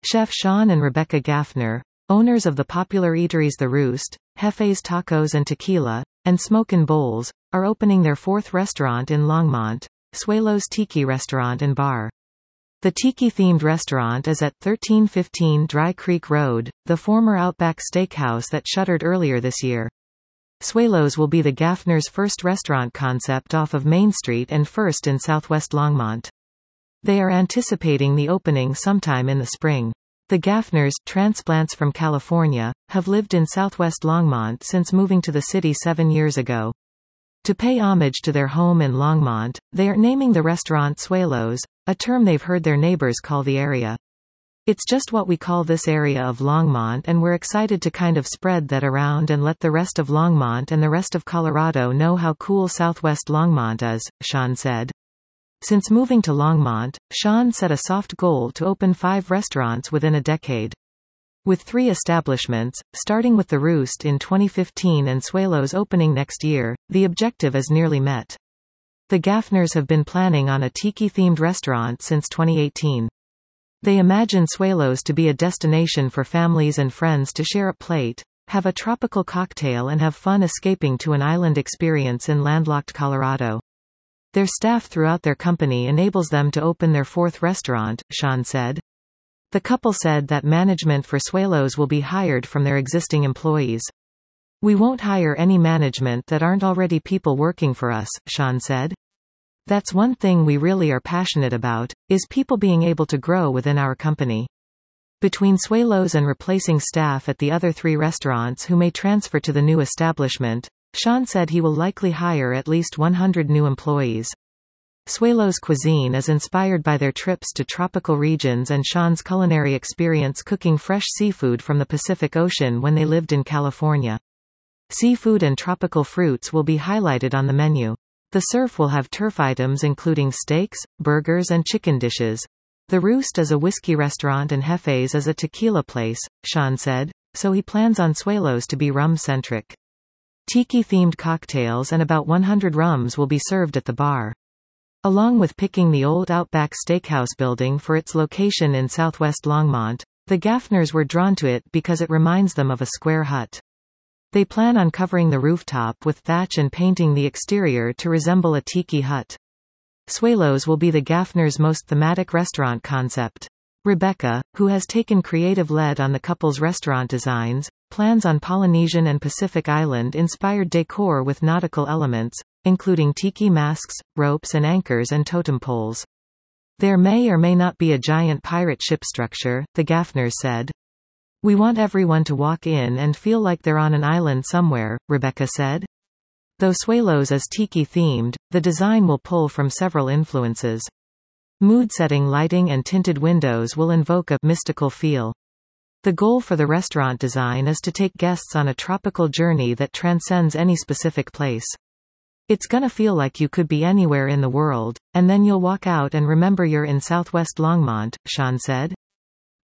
Chef Sean and Rebecca Gaffner, owners of the popular eateries The Roost, Jefe's Tacos and Tequila, and Smokin' Bowls, are opening their fourth restaurant in Longmont, Suelo's Tiki Restaurant and Bar. The tiki-themed restaurant is at 1315 Dry Creek Road, the former Outback Steakhouse that shuttered earlier this year. Suelo's will be the Gaffners' first restaurant concept off of Main Street and first in southwest Longmont. They are anticipating the opening sometime in the spring. The Gaffners, transplants from California, have lived in southwest Longmont since moving to the city 7 years ago. To pay homage to their home in Longmont, they are naming the restaurant Suelo's, a term they've heard their neighbors call the area. It's just what we call this area of Longmont, and we're excited to kind of spread that around and let the rest of Longmont and the rest of Colorado know how cool southwest Longmont is, Sean said. Since moving to Longmont, Sean set a soft goal to open 5 restaurants within a decade. With 3 establishments, starting with The Roost in 2015 and Suelo's opening next year, the objective is nearly met. The Gaffners have been planning on a tiki-themed restaurant since 2018. They imagine Suelo's to be a destination for families and friends to share a plate, have a tropical cocktail and have fun escaping to an island experience in landlocked Colorado. Their staff throughout their company enables them to open their 4th restaurant, Sean said. The couple said that management for Suelo's will be hired from their existing employees. We won't hire any management that aren't already people working for us, Sean said. That's one thing we really are passionate about, is people being able to grow within our company. Between Suelo's and replacing staff at the other 3 restaurants who may transfer to the new establishment, Sean said he will likely hire at least 100 new employees. Suelo's cuisine is inspired by their trips to tropical regions and Sean's culinary experience cooking fresh seafood from the Pacific Ocean when they lived in California. Seafood and tropical fruits will be highlighted on the menu. The surf will have turf items including steaks, burgers and chicken dishes. The Roost is a whiskey restaurant and Jefe's is a tequila place, Sean said, so he plans on Suelo's to be rum-centric. Tiki-themed cocktails and about 100 rums will be served at the bar. Along with picking the old Outback Steakhouse building for its location in southwest Longmont, the Gaffners were drawn to it because it reminds them of a square hut. They plan on covering the rooftop with thatch and painting the exterior to resemble a tiki hut. Suelo's will be the Gaffners' most thematic restaurant concept. Rebecca, who has taken creative lead on the couple's restaurant designs, plans on Polynesian and Pacific Island-inspired decor with nautical elements, including tiki masks, ropes and anchors and totem poles. There may or may not be a giant pirate ship structure, the Gaffners said. We want everyone to walk in and feel like they're on an island somewhere, Rebecca said. Though Suelo's is tiki-themed, the design will pull from several influences. Mood-setting lighting and tinted windows will invoke a mystical feel. The goal for the restaurant design is to take guests on a tropical journey that transcends any specific place. It's gonna feel like you could be anywhere in the world, and then you'll walk out and remember you're in southwest Longmont, Sean said.